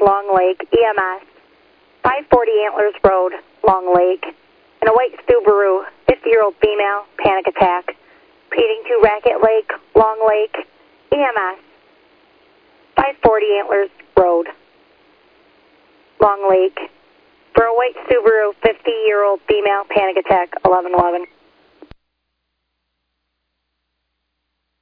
Long Lake, EMS, 540 Antlers Road, Long Lake, and a white Subaru, 50-year-old female, panic attack, proceeding to Racket Lake, Long Lake, EMS, 540 Antlers Road, Long Lake, for a white Subaru, 50-year-old female, panic attack, 1111.